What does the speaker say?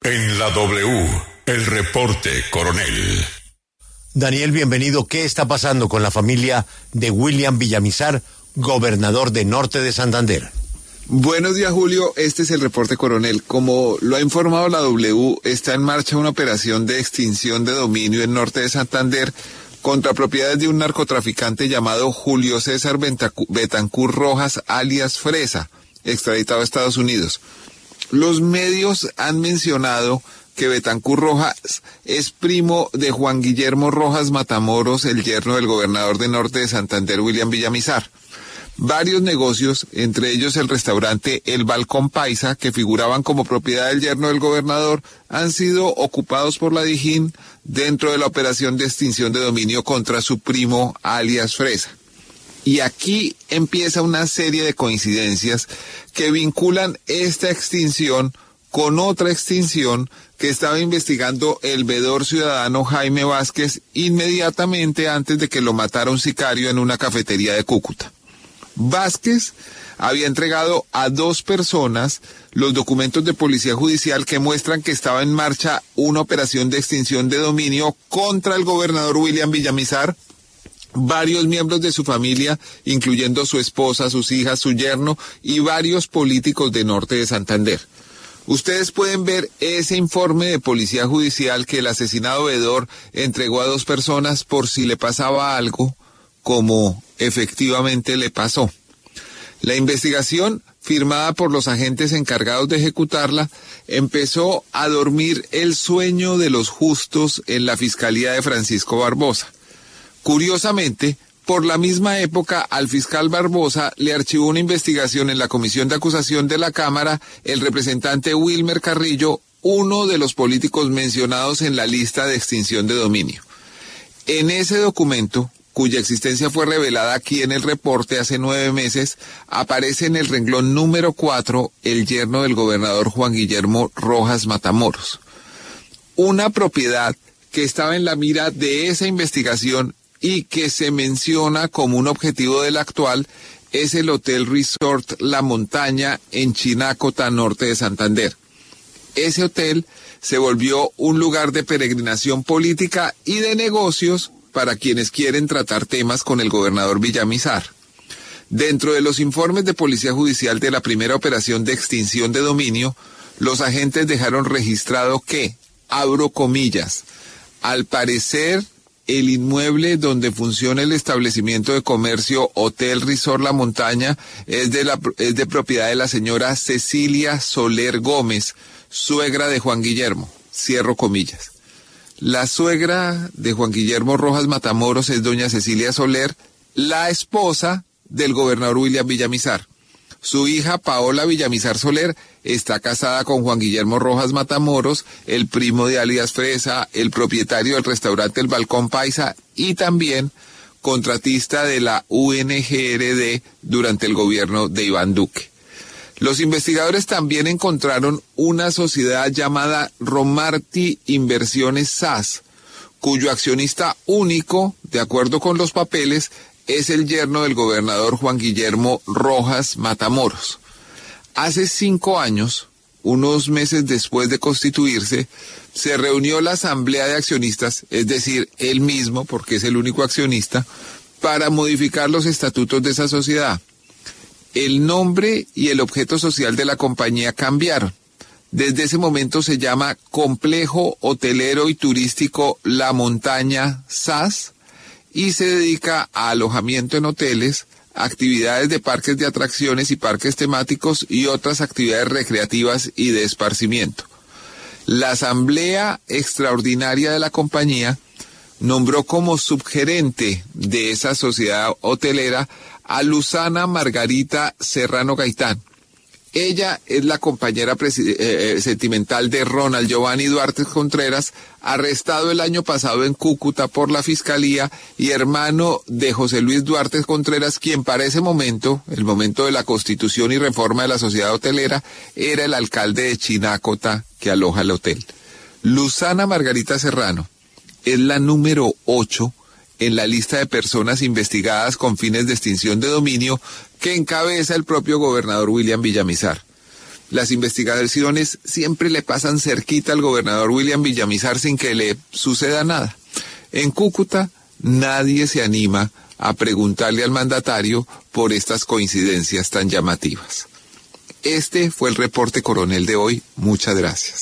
En la W, el reporte, coronel. Daniel, bienvenido. ¿Qué está pasando con la familia de William Villamizar, gobernador de Norte de Santander? Buenos días, Julio. Este es el reporte, coronel. Como lo ha informado la W, está en marcha una operación de extinción de dominio en Norte de Santander contra propiedades de un narcotraficante llamado Julio César Betancur Rojas, alias Fresa, extraditado a Estados Unidos. Los medios han mencionado que Betancur Rojas es primo de Juan Guillermo Rojas Matamoros, el yerno del gobernador de Norte de Santander, William Villamizar. Varios negocios, entre ellos el restaurante El Balcón Paisa, que figuraban como propiedad del yerno del gobernador, han sido ocupados por la Dijín dentro de la operación de extinción de dominio contra su primo alias Fresa. Y aquí empieza una serie de coincidencias que vinculan esta extinción con otra extinción que estaba investigando el veedor ciudadano Jaime Vázquez inmediatamente antes de que lo matara un sicario en una cafetería de Cúcuta. Vázquez había entregado a 2 personas los documentos de policía judicial que muestran que estaba en marcha una operación de extinción de dominio contra el gobernador William Villamizar, varios miembros de su familia, incluyendo su esposa, sus hijas, su yerno y varios políticos de Norte de Santander. Ustedes pueden ver ese informe de policía judicial que el asesinado veedor entregó a 2 personas por si le pasaba algo, como efectivamente le pasó. La investigación, firmada por los agentes encargados de ejecutarla, empezó a dormir el sueño de los justos en la Fiscalía de Francisco Barbosa. Curiosamente, por la misma época, al fiscal Barbosa le archivó una investigación en la Comisión de Acusación de la Cámara el representante Wilmer Carrillo, uno de los políticos mencionados en la lista de extinción de dominio. En ese documento, cuya existencia fue revelada aquí en el reporte hace 9 meses, aparece en el renglón número 4 el yerno del gobernador Juan Guillermo Rojas Matamoros. Una propiedad que estaba en la mira de esa investigación y que se menciona como un objetivo del actual es el Hotel Resort La Montaña en Chinácota, Norte de Santander. Ese hotel se volvió un lugar de peregrinación política y de negocios para quienes quieren tratar temas con el gobernador Villamizar. Dentro de los informes de Policía Judicial de la primera operación de extinción de dominio, los agentes dejaron registrado que, abro comillas, al parecer el inmueble donde funciona el establecimiento de comercio Hotel Resort La Montaña es de propiedad de la señora Cecilia Soler Gómez, suegra de Juan Guillermo, cierro comillas. La suegra de Juan Guillermo Rojas Matamoros es doña Cecilia Soler, la esposa del gobernador William Villamizar. Su hija Paola Villamizar Soler está casada con Juan Guillermo Rojas Matamoros, el primo de alias Fresa, el propietario del restaurante El Balcón Paisa y también contratista de la UNGRD durante el gobierno de Iván Duque. Los investigadores también encontraron una sociedad llamada Romarty Inversiones SAS, cuyo accionista único, de acuerdo con los papeles, es el yerno del gobernador Juan Guillermo Rojas Matamoros. Hace 5 años, unos meses después de constituirse, se reunió la asamblea de accionistas, es decir, él mismo, porque es el único accionista, para modificar los estatutos de esa sociedad. El nombre y el objeto social de la compañía cambiaron. Desde ese momento se llama Complejo Hotelero y Turístico La Montaña SAS y se dedica a alojamiento en hoteles, actividades de parques de atracciones y parques temáticos y otras actividades recreativas y de esparcimiento. La Asamblea Extraordinaria de la compañía nombró como subgerente de esa sociedad hotelera a Luzana Margarita Serrano Gaitán. Ella es la compañera sentimental de Ronald Giovanni Duarte Contreras, arrestado el año pasado en Cúcuta por la Fiscalía, y hermano de José Luis Duarte Contreras, quien para ese momento, el momento de la constitución y reforma de la sociedad hotelera, era el alcalde de Chinácota que aloja el hotel. Luzana Margarita Serrano es la número 8 en la lista de personas investigadas con fines de extinción de dominio que encabeza el propio gobernador William Villamizar. Las investigaciones siempre le pasan cerquita al gobernador William Villamizar sin que le suceda nada. En Cúcuta nadie se anima a preguntarle al mandatario por estas coincidencias tan llamativas. Este fue el reporte coronel de hoy. Muchas gracias.